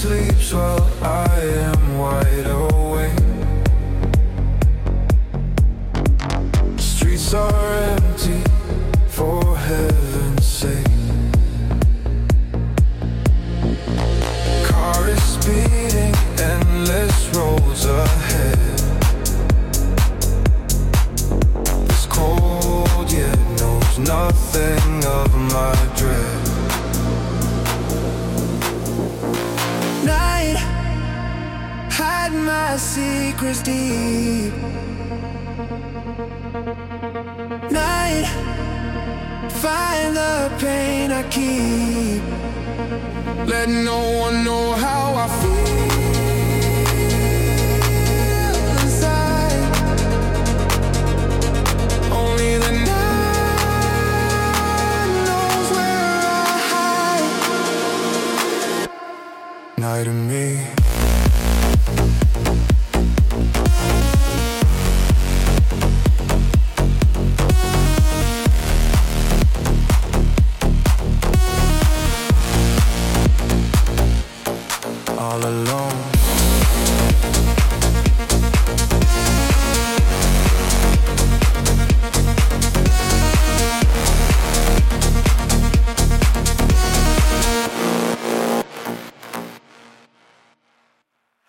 sleeps while I am wide awake. Streets are empty, for heaven's sake. Car is speeding, endless roads ahead. This cold yet knows nothing of my dread. Night, hide my secrets deep. Night, find the pain I keep. Let no one know how